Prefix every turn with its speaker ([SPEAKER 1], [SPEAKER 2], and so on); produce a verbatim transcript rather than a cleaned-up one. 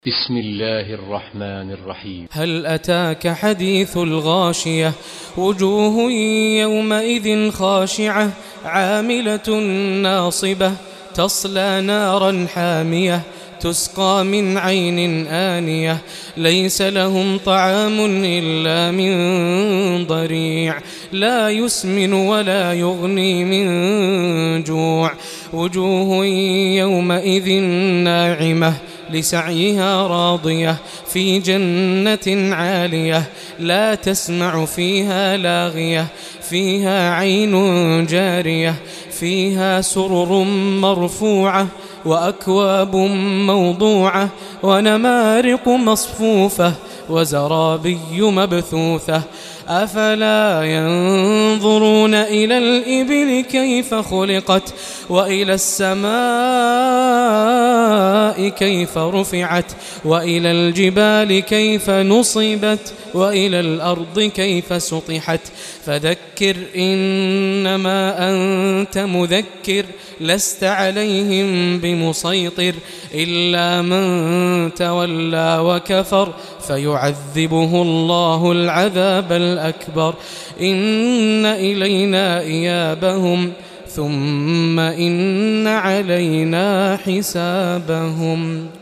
[SPEAKER 1] بسم الله الرحمن الرحيم.
[SPEAKER 2] هل أتاك حديث الغاشية؟ وجوه يومئذ خاشعة عاملة ناصبة تصلى نارا حامية تسقى من عين آنية ليس لهم طعام إلا من ضريع لا يسمن ولا يغني من جوع. وجوه يومئذ ناعمة لسعيها راضية في جنة عالية لا تسمع فيها لاغية فيها عين جارية فيها سرر مرفوعة وأكواب موضوعة ونمارق مصفوفة وزرابي مبثوثة. أفلا ينظرون إلى الإبل كيف خلقت وإلى السماء كيف رفعت وإلى الجبال كيف نصبت وإلى الأرض كيف سطحت. فذكر إنما أنت مذكر لست عليهم بمسيطر إلا من تولى وكفر فيعذبه الله العذاب الأكبر. إن إلينا إيابهم ثم إن علينا حسابهم.